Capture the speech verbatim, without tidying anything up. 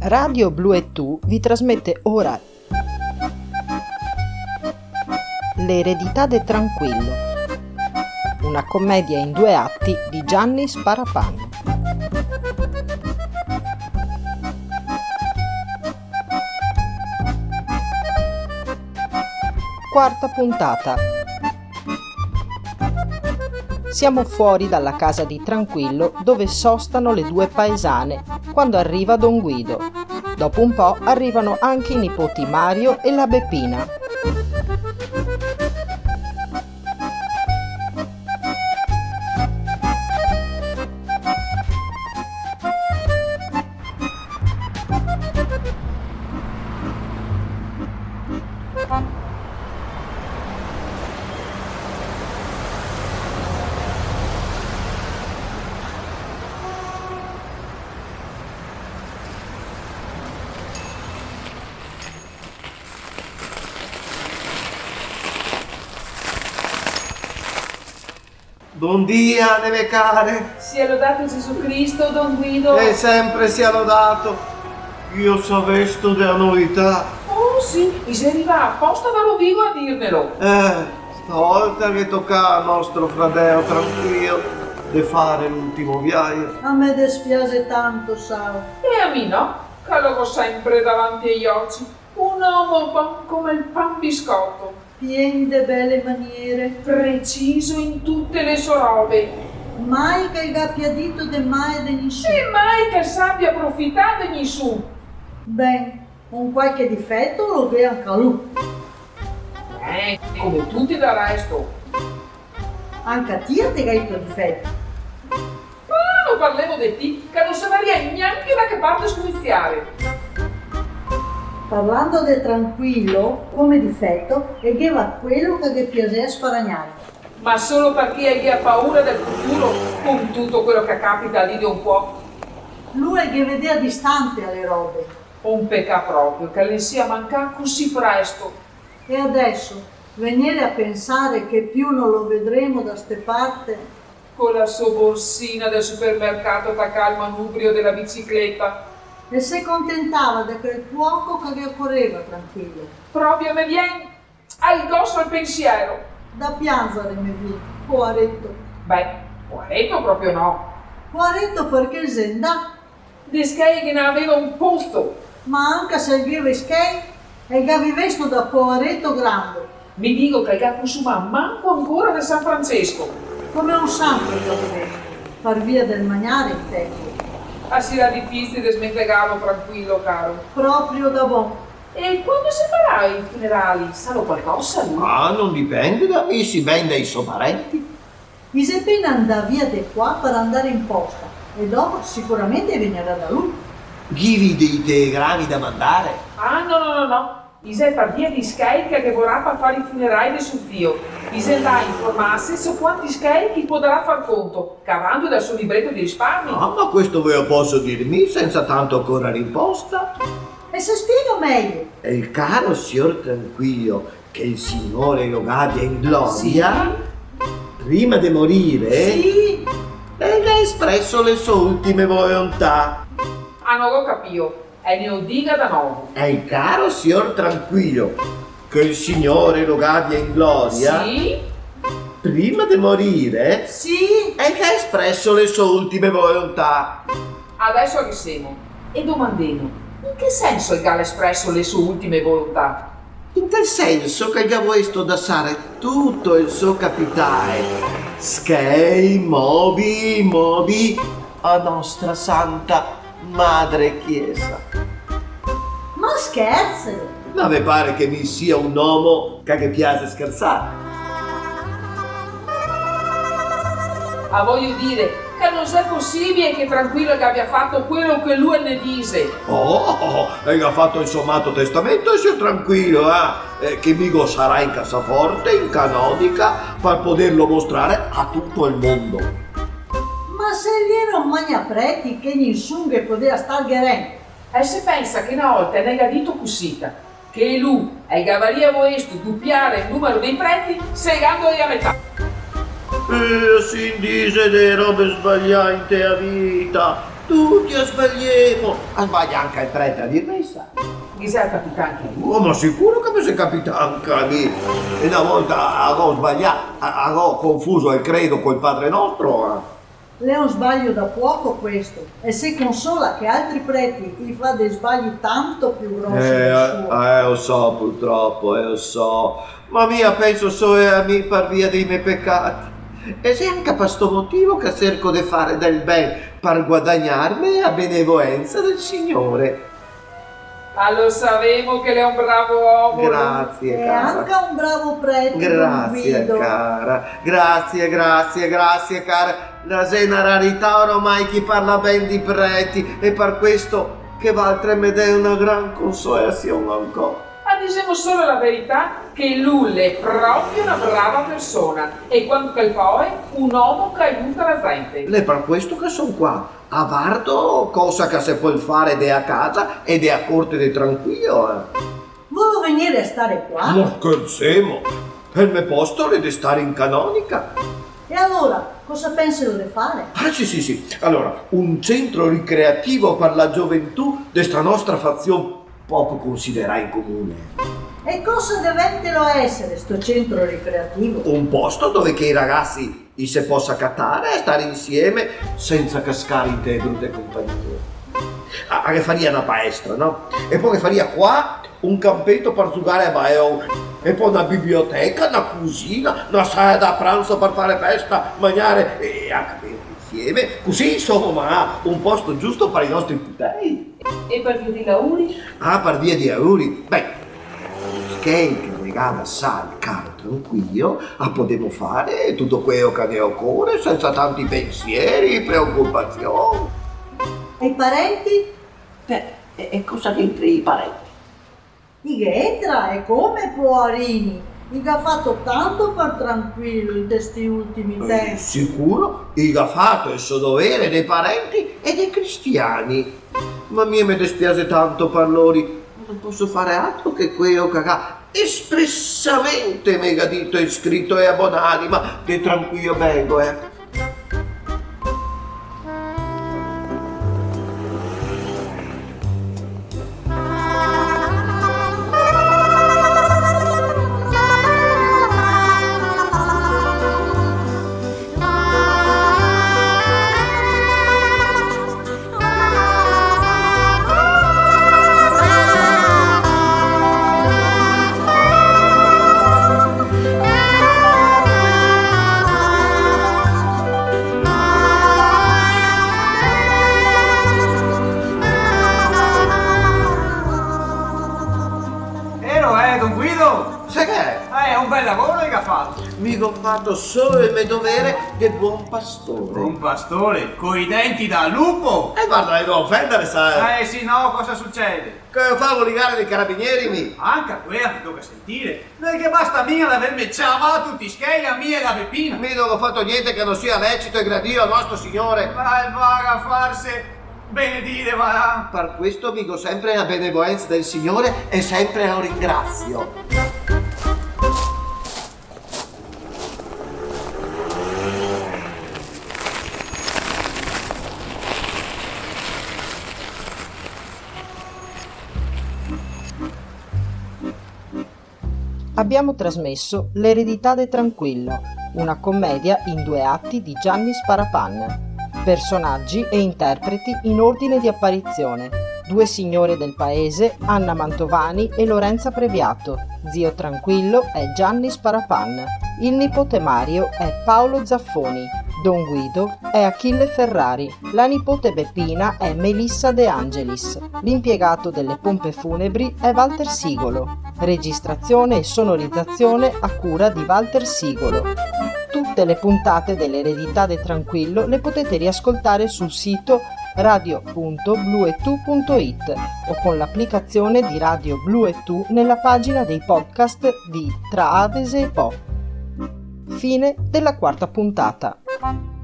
Radio Blu e Tu vi trasmette ora L'eredità de Tranquillo, una commedia in due atti di Gianni Sparapano. Quarta puntata. Siamo fuori dalla casa di Tranquillo dove sostano le due paesane quando arriva Don Guido. Dopo un po' arrivano anche i nipoti Mario e la Beppina. Buon dia, neve care. Sia lodato Gesù Cristo, Don Guido. E sempre sia lodato. Io so vesto della novità. Oh sì, mi si arriva apposta dallo vivo a dirmelo. Eh, stavolta che tocca al nostro fradeo Tranquillo di fare l'ultimo viaggio. A me dispiace tanto, Sao. E a me no, che l'avevo sempre davanti agli occhi. Un uomo buon come il pan biscotto. Pien de belle maniere. Preciso in tutte le sue robe. Mai che il abbia dito de mai e de nessuno. E mai che sappia approfittare di nessuno. Ben, un qualche difetto lo ve anche lui. Eh, come tutti del resto. Anche a te te gai tuo difetto. Ma non parlevo di te, che non saperia neanche da che parte scuiziare. Parlando de Tranquillo, come difetto, egeva quello che gli piaceva sparagnare. Ma solo perché egli ha paura del futuro, con tutto quello che capita lì di un po'. Lui gli vedeva distante alle robe. Un peccato proprio, che le sia mancato così presto. E adesso, venire a pensare che più non lo vedremo da ste parte. Con la sua borsina del supermercato attaccata al manubrio della bicicletta. E si contentava di quel poco che gli occorreva Tranquillo. Proprio mi viene al dosso il pensiero. Da piangere mi viene, poveretto. Beh, poveretto proprio no. Poveretto perché Zendà. Di schei che ne aveva un posto. Ma anche se aveva schei, e gli aveva visto da poveretto grande. Mi dico che gli ha consumato manco ancora del San Francesco. Come un santo gli aveva visto, per via del mangiare in tempo. Ah, sì, era difficile di smentegarlo Tranquillo, caro. Proprio da buon. E quando si farà i funerali? Sanno qualcosa lui? Ah, non dipende da me, si vende ai suoi parenti. Isabella andava via di qua per andare in posta e dopo sicuramente venirà da lui. Chi vi dite gravi da mandare? Ah, no, no, no, no. Isè per via di scarica che vorrà per fare i funerali di suo figlio. Isè là informarsi su quanti scarichi potrà far conto, cavando dal suo libretto di risparmi. Ah, ma questo ve lo posso dirmi senza tanto correre in posta. E se spiego meglio? E il caro signor Tranquillo, che il Signore lo abbia in gloria, Sì. prima di morire, Sì. e gli ha espresso le sue ultime volontà. Ah, non lo capio. E ne lo dica da nuovo. E il caro signor Tranquillo, che il Signore lo abbia in gloria, Sì? prima di morire, Sì. e che ha espresso le sue ultime volontà. Adesso che siamo. E domandino, in che senso il Gallo ha espresso le sue ultime volontà? In tal senso che gli ha visto da dare tutto il suo capitale, schei, mobi, mobi, a nostra santa Madre Chiesa. Ma scherzi! Ma vi pare che mi sia un uomo che gli piace scherzare? Ah, voglio dire che non sia possibile che Tranquillo che abbia fatto quello che lui ne dice. Oh, e ha fatto il sommato testamento e sia tranquillo, eh, eh, che mica sarà in cassaforte, in canonica, per poterlo mostrare a tutto il mondo. Ma se gli era un magnapreti che nessuno che poteva stargherente. E se pensa che una volta ne ha detto cosita, che lui e Gavaria questo duppiare il numero dei preti segandoli a metà. E si dice delle robe sbagliate a vita. tutti sbagliamo. Sbaglia anche il prete a dir messa. Chi sei capitano anche tu? Oh, ma sicuro che mi sei capito anche a me. E una volta avevo sbagliato, avevo confuso il credo col Padre Nostro. Le è un sbaglio da poco questo, e si consola che altri preti gli fa dei sbagli tanto più grossi Eh, del suo. eh, lo so purtroppo, eh, lo so. Ma mia penso solo a me per via dei miei peccati. E se anche per sto motivo che cerco di fare del bene per guadagnarmi la benevolenza del Signore. Ah, lo sapevo che lei è un bravo uomo. Grazie, È cara. anche un bravo prete, Don Grazie, Guido. cara. Grazie, grazie, grazie, cara. La è una rarità ormai chi parla ben di preti e per questo che Valtre me dà una gran consolazione ancora. Ma diciamo solo la verità che lui è proprio una brava persona e quando che poi un uomo che aiuta la gente. È per questo che sono qua. A Vardo, cosa che si può fare de a casa e de a corte di tranquillo. Eh. Vuole venire a stare qua? Ma scherziamo. E il mio posto è di stare in canonica. E allora, cosa pensano di fare? Ah sì sì sì. Allora, un centro ricreativo per la gioventù di sta nostra fazione poco considerata in comune. E cosa dev'entelo essere sto centro ricreativo? Un posto dove che i ragazzi li si possa cattare e stare insieme senza cascare in te brutte compagnie. Ah, che faria una palestra, no? E poi che faria qua un campetto per giocare a baio, e poi una biblioteca, una cucina, una sala da pranzo per fare festa, mangiare e anche bere insieme. Così insomma, un posto giusto per i nostri putei. E per via di Lauri? Ah, per via di auguri. Beh, che regala assai caro tranquillo, a potremo fare tutto quello che ne occorre senza tanti pensieri, preoccupazioni. E i parenti? Beh, e, e cosa c'entra i parenti? I che entra e come poverini? I che ha fatto tanto per tranquillo in questi ultimi Eh, tempi. sicuro, il ha fatto il suo dovere dei parenti e dei cristiani. Ma a me mi dispiace tanto per loro. Non posso fare altro che quello che ha espressamente megadito e scritto e abbonati, ma che tranquillo vengo, eh. Mi ho fatto solo il mio dovere del buon pastore. Un pastore coi denti da lupo? E guarda, non offendere, sai. Eh sì, no, cosa succede? Che favo ligare dei carabinieri, mi. Anche a quella ti tocca sentire. Non è che basta mia l'avermi ciamato tutti schei a mia e la Peppina. Mi non ho fatto niente che non sia lecito e gradito al nostro Signore. Vai, vaga a farsi benedire, va. Per questo dico sempre la benevolenza del Signore e sempre lo ringrazio. Abbiamo trasmesso L'eredità de Tranquillo, una commedia in due atti di Gianni Sparapan. Personaggi e interpreti in ordine di apparizione: due signore del paese, Anna Mantovani e Lorenza Previato. Zio Tranquillo è Gianni Sparapan. Il nipote Mario è Paolo Zaffoni. Don Guido è Achille Ferrari. La nipote Beppina è Melissa De Angelis. L'impiegato delle pompe funebri è Walter Sigolo. Registrazione e sonorizzazione a cura di Walter Sigolo. Tutte le puntate dell'Eredità de Tranquillo le potete riascoltare sul sito radio punto bluetooth punto it o con l'applicazione di Radio Bluetooth nella pagina dei podcast di Tra Avese e Po. Fine della quarta puntata.